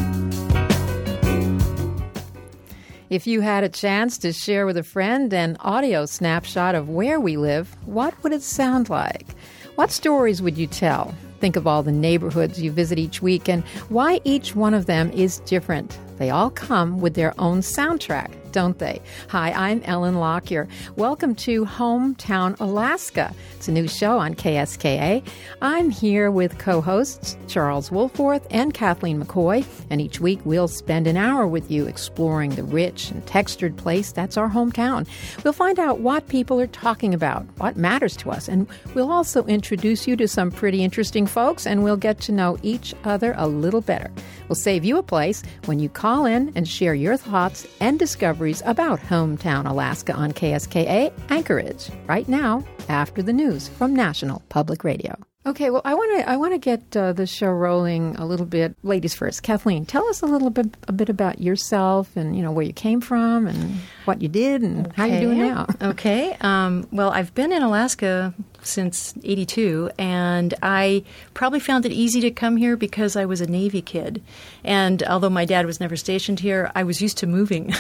If you had a chance to share with a friend an audio snapshot of where we live, what would it sound like? What stories would you tell? Think of all the neighborhoods you visit each week and why each one of them is different. They all come with their own soundtrack, don't they? Hi, I'm Ellen Lockyer. Welcome to Hometown Alaska. It's a new show on KSKA. I'm here with co-hosts Charles Wolforth and Kathleen McCoy, and each week we'll spend an hour with you exploring the rich and textured place that's our hometown. We'll find out what people are talking about, what matters to us, and we'll also introduce you to some pretty interesting folks, and we'll get to know each other a little better. We'll save you a place when you call in and share your thoughts and discoveries about Hometown Alaska on KSKA Anchorage, right now after the news from National Public Radio. Okay, well, I want to get the show rolling a little bit. Ladies first. Kathleen, tell us a bit about yourself and, you know, where you came from and what you did and how you're doing now. Okay. Well, I've been in Alaska since 82, and I probably found it easy to come here because I was a Navy kid. And although my dad was never stationed here, I was used to moving.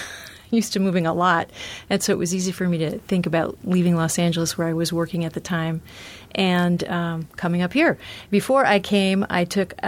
A lot. And so it was easy for me to think about leaving Los Angeles, where I was working at the time, and coming up here. Before I came, I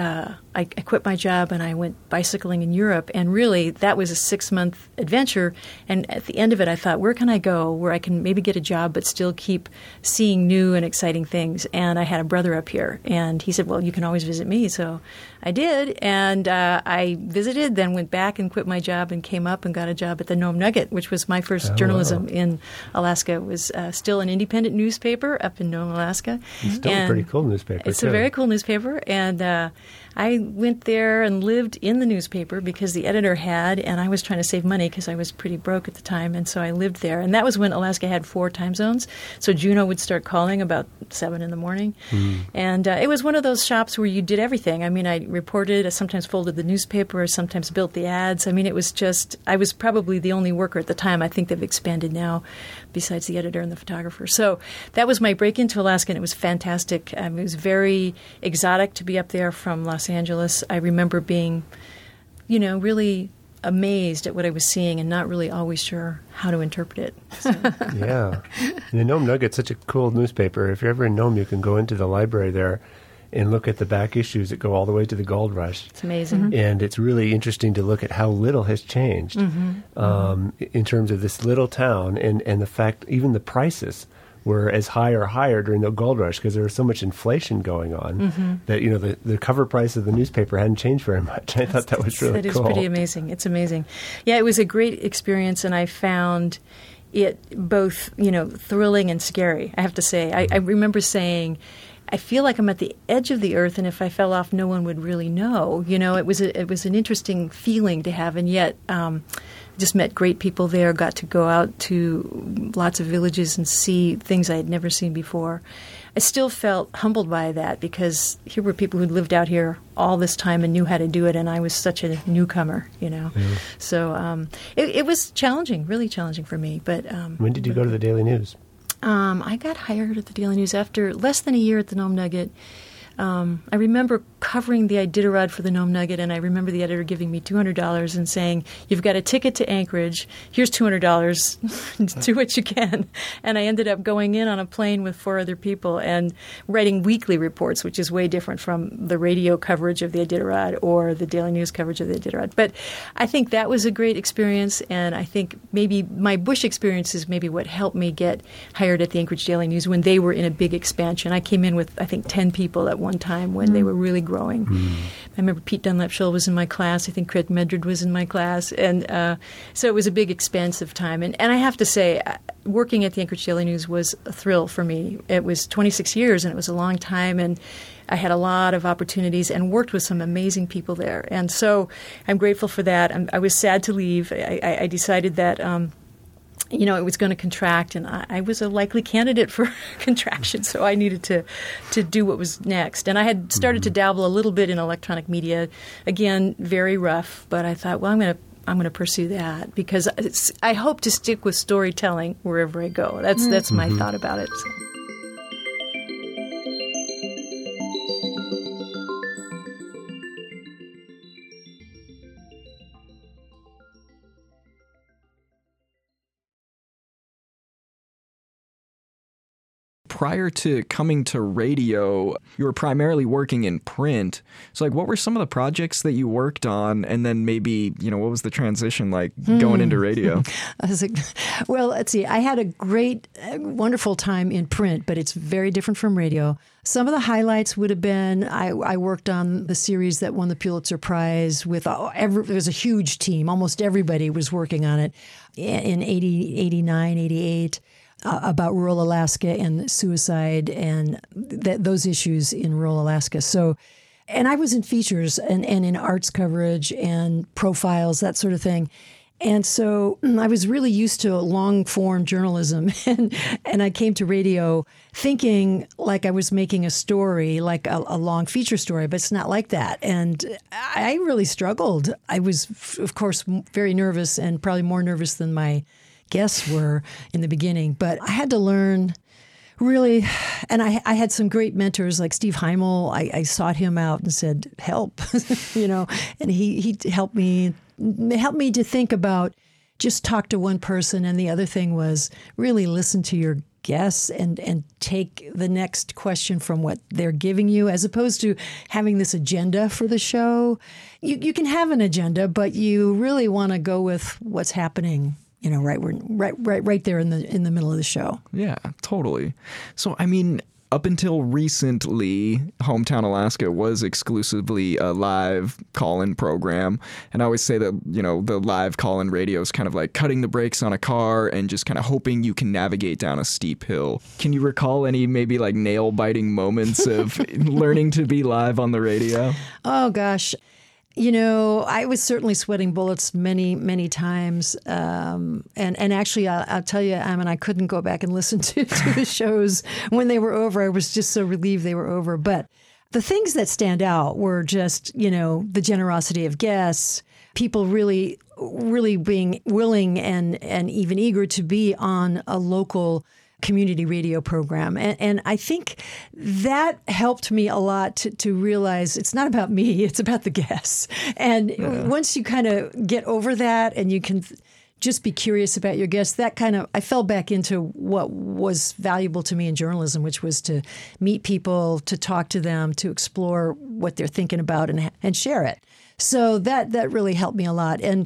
quit my job and I went bicycling in Europe. And really, that was a 6-month adventure. And at the end of it, I thought, where can I go where I can maybe get a job but still keep seeing new and exciting things? And I had a brother up here. And he said, well, you can always visit me. So I did. And I visited, then went back and quit my job and came up and got a job at the Nome Nugget, which was my first journalism in Alaska. It was still an independent newspaper up in Nome, Alaska. It's still a pretty cool newspaper. It's a very cool newspaper. And I went there and lived in the newspaper because the editor had, and I was trying to save money because I was pretty broke at the time, and so I lived there. And that was when Alaska had 4 time zones. So Juneau would start calling about 7 in the morning. And it was one of those shops where you did everything. I mean, I reported, I sometimes folded the newspaper, sometimes built the ads. I mean, it was just, I was probably the only worker at the time. I think they've expanded now besides the editor and the photographer. So that was my break into Alaska, and it was fantastic. It was very exotic to be up there from Los Angeles. I remember being, really amazed at what I was seeing and not really always sure how to interpret it. So. Yeah. The Nome Nugget's such a cool newspaper. If you're ever in Nome, you can go into the library there and look at the back issues that go all the way to the gold rush. It's amazing. And it's really interesting to look at how little has changed in terms of this little town and the fact even the prices were as high or higher during the gold rush because there was so much inflation going on that, the cover price of the newspaper hadn't changed very much. I thought that was really cool. It is pretty amazing. It's amazing. Yeah, it was a great experience, and I found it both, thrilling and scary, I have to say. I remember saying, I feel like I'm at the edge of the earth, and if I fell off, no one would really know. It was an interesting feeling to have, and yet just met great people there, got to go out to lots of villages and see things I had never seen before. I still felt humbled by that because here were people who'd lived out here all this time and knew how to do it, and I was such a newcomer, So it was challenging, really challenging for me. But when did you go to the Daily News? I got hired at the Daily News after less than a year at the Nome Nugget. I remember covering the Iditarod for the Nome Nugget, and I remember the editor giving me $200 and saying, you've got a ticket to Anchorage. Here's $200. Do what you can. And I ended up going in on a plane with 4 other people and writing weekly reports, which is way different from the radio coverage of the Iditarod or the Daily News coverage of the Iditarod. But I think that was a great experience, and I think maybe my Bush experience is maybe what helped me get hired at the Anchorage Daily News when they were in a big expansion. I came in with, I think, 10 people at one time when they were really growing. remember Pete Dunlap-Scholl was in my class. I think Craig Medred was in my class. And so it was a big expense of time. And I have to say, working at the Anchorage Daily News was a thrill for me. It was 26 years, and it was a long time. And I had a lot of opportunities and worked with some amazing people there. And so I'm grateful for that. I was sad to leave. I decided that it was going to contract, and I was a likely candidate for contraction, so I needed to do what was next. And I had started to dabble a little bit in electronic media, again, very rough, but I thought, well, I'm going to pursue that because I hope to stick with storytelling wherever I go. That's my thought about it. So. Prior to coming to radio, you were primarily working in print. So, what were some of the projects that you worked on? And then maybe, what was the transition like going into radio? Well, let's see. I had a great, wonderful time in print, but it's very different from radio. Some of the highlights would have been I worked on the series that won the Pulitzer Prize with there was a huge team. Almost everybody was working on it in 80, 89, 88. About rural Alaska and suicide and those issues in rural Alaska. So, and I was in features and in arts coverage and profiles, that sort of thing. And so I was really used to long-form journalism, and I came to radio thinking like I was making a story, like a long feature story, but it's not like that. And I really struggled. I was, of course, very nervous and probably more nervous than my guests were in the beginning, but I had to learn really, and I had some great mentors like Steve Heimel. I sought him out and said, help, and he helped me to think about just talk to one person. And the other thing was really listen to your guests and take the next question from what they're giving you, as opposed to having this agenda for the show. You can have an agenda, but you really want to go with what's happening. Right there in the middle of the show. Yeah, totally. So, up until recently, Hometown Alaska was exclusively a live call-in program. And I always say that, the live call-in radio is kind of like cutting the brakes on a car and just kind of hoping you can navigate down a steep hill. Can you recall any maybe like nail-biting moments of learning to be live on the radio? Oh, gosh. I was certainly sweating bullets many, many times. And actually, I'll tell you, I couldn't go back and listen to the shows when they were over. I was just so relieved they were over. But the things that stand out were just, the generosity of guests, people really, really being willing and even eager to be on a local community radio program. And I think that helped me a lot to realize it's not about me, it's about the guests. And once you kind of get over that and you can just be curious about your guests, I fell back into what was valuable to me in journalism, which was to meet people, to talk to them, to explore what they're thinking about and share it. So that really helped me a lot. And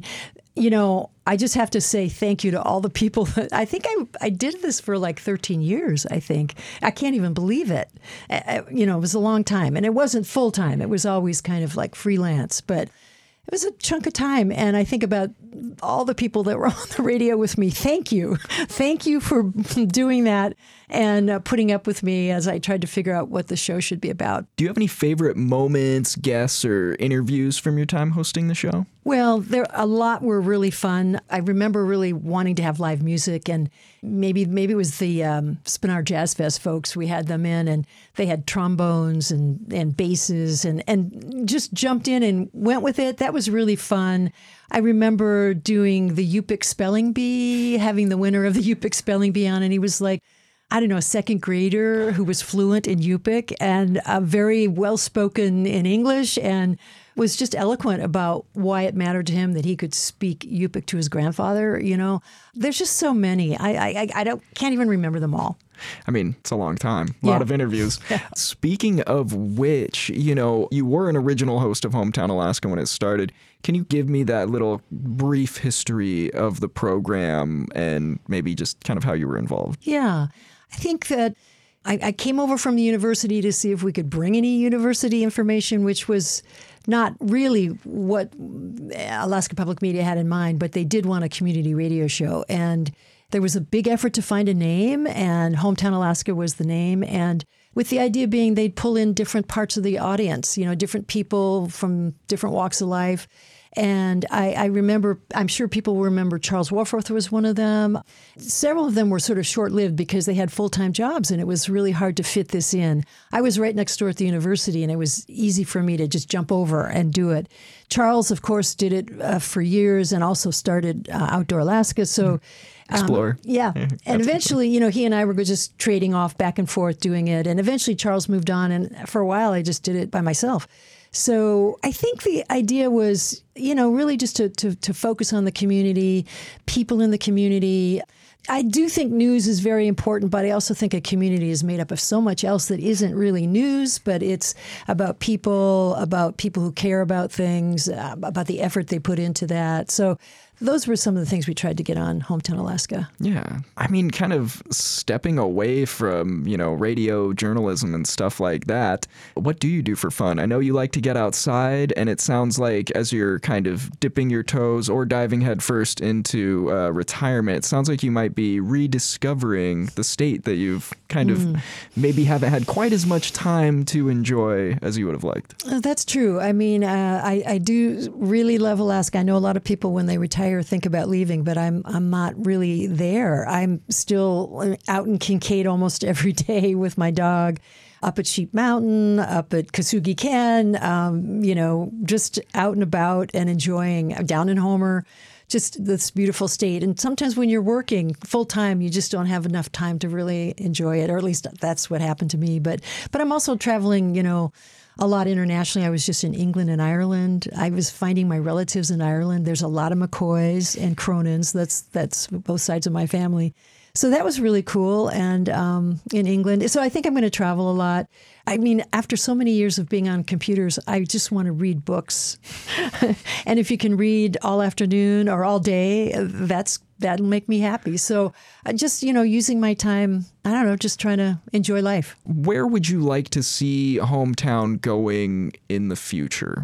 I just have to say thank you to all the people. I think I did this for like 13 years, I think. I can't even believe it. It was a long time. And it wasn't full time. It was always kind of like freelance. But it was a chunk of time. And I think about all the people that were on the radio with me. Thank you. Thank you for doing that and putting up with me as I tried to figure out what the show should be about. Do you have any favorite moments, guests, or interviews from your time hosting the show? Well, a lot were really fun. I remember really wanting to have live music, and maybe it was the Spinar Jazz Fest folks. We had them in, and they had trombones and basses, and just jumped in and went with it. That was really fun. I remember doing the Yupik Spelling Bee, having the winner of the Yupik Spelling Bee on, and he was like, I don't know, a second grader who was fluent in Yupik and very well-spoken in English and was just eloquent about why it mattered to him that he could speak Yupik to his grandfather. There's just so many. I can't even remember them all. It's a long time. A lot of interviews. Speaking of which, you were an original host of Hometown Alaska when it started. Can you give me that little brief history of the program and maybe just kind of how you were involved? Yeah. I think that I came over from the university to see if we could bring any university information, which was not really what Alaska Public Media had in mind, but they did want a community radio show. And there was a big effort to find a name, and Hometown Alaska was the name. And with the idea being they'd pull in different parts of the audience, different people from different walks of life. And I remember, I'm sure people will remember Charles Warforth was one of them. Several of them were sort of short-lived because they had full-time jobs, and it was really hard to fit this in. I was right next door at the university, and it was easy for me to just jump over and do it. Charles, of course, did it for years and also started Outdoor Alaska. So Explorer. Yeah. And eventually, he and I were just trading off back and forth doing it. And eventually Charles moved on. And for a while, I just did it by myself. So I think the idea was, really just to focus on the community, people in the community. I do think news is very important, but I also think a community is made up of so much else that isn't really news, but it's about people who care about things, about the effort they put into that. So those were some of the things we tried to get on Hometown Alaska. Yeah. I mean, kind of stepping away from, radio journalism and stuff like that. What do you do for fun? I know you like to get outside, and it sounds like as you're kind of dipping your toes or diving headfirst into retirement, it sounds like you might be rediscovering the state that you've kind of maybe haven't had quite as much time to enjoy as you would have liked. That's true. I mean, I do really love Alaska. I know a lot of people when they retire think about leaving, but I'm not really there. I'm still out in Kincaid almost every day with my dog, up at Sheep Mountain, up at Kasugi Ken, just out and about and enjoying, down in Homer, just this beautiful state. And sometimes when you're working full time, you just don't have enough time to really enjoy it, or at least that's what happened to me. But I'm also traveling, a lot internationally. I was just in England and Ireland. I was finding my relatives in Ireland. There's a lot of McCoys and Cronins. That's both sides of my family. So that was really cool. And in England. So I think I'm going to travel a lot. I mean, after so many years of being on computers, I just want to read books. And if you can read all afternoon or all day, that'll make me happy. So just, using my time, I don't know, just trying to enjoy life. Where would you like to see Hometown going in the future?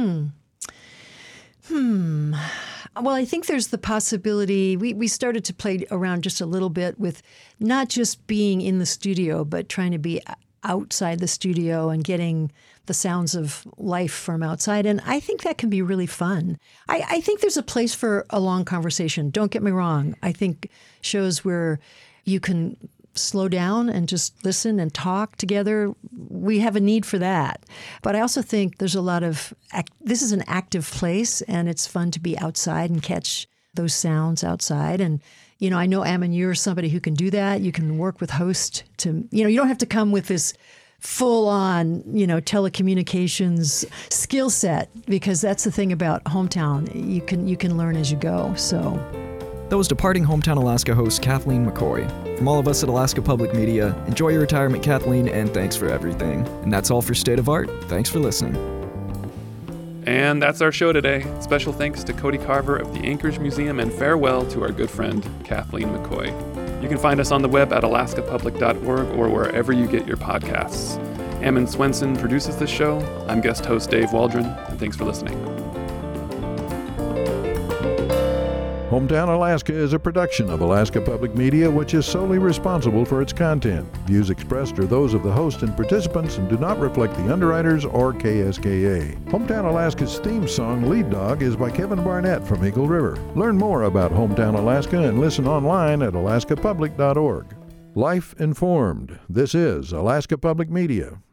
Well, I think there's the possibility, we started to play around just a little bit with not just being in the studio, but trying to be outside the studio and getting the sounds of life from outside. And I think that can be really fun. I think there's a place for a long conversation. Don't get me wrong. I think shows where you can slow down and just listen and talk together, we have a need for that. But I also think there's a lot of, this is an active place, and it's fun to be outside and catch those sounds outside. And, I know, Ammon, you're somebody who can do that. You can work with host to, you don't have to come with this full-on, telecommunications skill set, because that's the thing about Hometown. You can learn as you go, so... That was departing Hometown Alaska host Kathleen McCoy. From all of us at Alaska Public Media, enjoy your retirement, Kathleen, and thanks for everything. And that's all for State of Art. Thanks for listening. And that's our show today. Special thanks to Cody Carver of the Anchorage Museum, and farewell to our good friend Kathleen McCoy. You can find us on the web at alaskapublic.org or wherever you get your podcasts. Ammon Swenson produces this show. I'm guest host Dave Waldron, and thanks for listening. Hometown Alaska is a production of Alaska Public Media, which is solely responsible for its content. Views expressed are those of the host and participants and do not reflect the underwriters or KSKA. Hometown Alaska's theme song, Lead Dog, is by Kevin Barnett from Eagle River. Learn more about Hometown Alaska and listen online at alaskapublic.org. Life informed. This is Alaska Public Media.